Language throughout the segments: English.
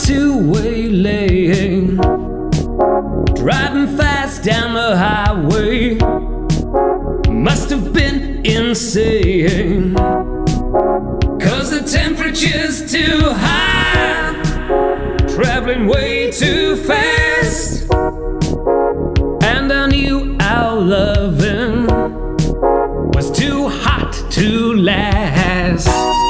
two-way lane, driving fast down the highway. Must have been insane, 'cause the temperature's too high, traveling way too fast. And I knew our loving was too hot to last.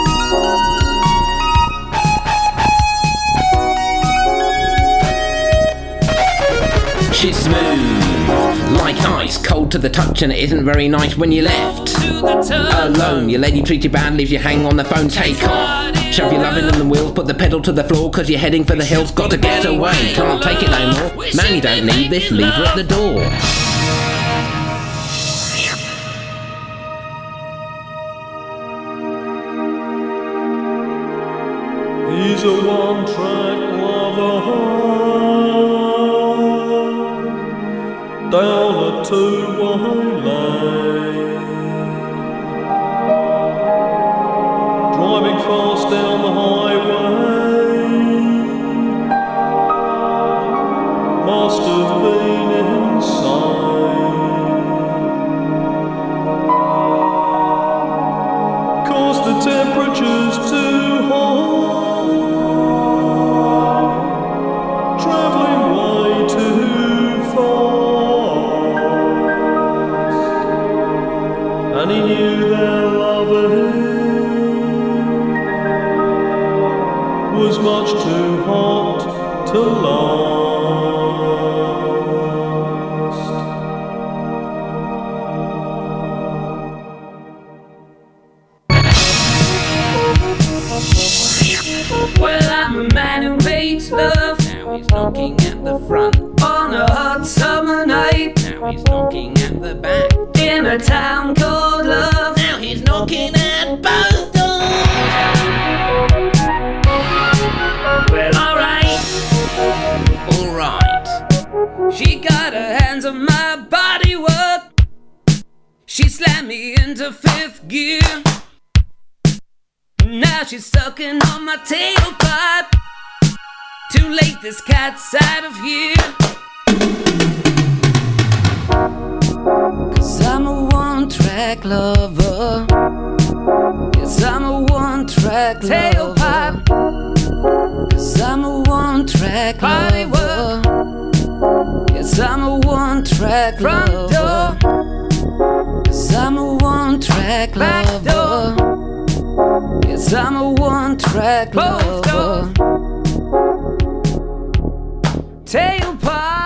She's smooth, like ice, cold to the touch, and it isn't very nice when you left alone. Your lady treats you bad, leaves you hang on the phone. Take off, shove your loving on the wheels, put the pedal to the floor, 'cause you're heading for the hills. Got to get away, can't take it no more. Man, you don't need this, leave her at the door. He's a one-track lover, down a two-way lane, driving fast down the highway. Must have been insane, 'cause the temperature's too hot, traveling way too fast. And he knew their loving was much too hot to last. Well, I'm a man who hates love. Now he's knocking at the front. On a hot summer night, Now he's knocking at the back. in a town called love. Now he's knocking at both doors. Well, alright, Alright, she got her hands on my body work. She slammed me into fifth gear. Now she's sucking on my tailpipe. Too late, this cat's out of here. 'Cause I'm a one-track lover. Yes, I'm a one-track tailpipe. 'Cause I'm a one-track lover. Yes, I'm a one-track lover. 'Cause I'm a one-track lover. Yes, I'm a one-track lover. Tailpipe.